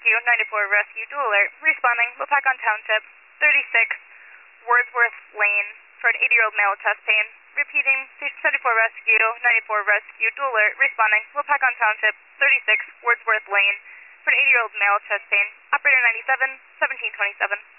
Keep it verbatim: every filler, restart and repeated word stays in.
Rescue, ninety-four Rescue, dual alert, responding, Waupakon Township, thirty-six Wordsworth Lane, for an eighty-year-old male with chest pain. Repeating, seventy-four Rescue, ninety-four Rescue, dual alert, responding, Waupakon Township, thirty-six Wordsworth Lane, for an eighty-year-old male with chest pain. Operator ninety-seven, seventeen twenty-seven.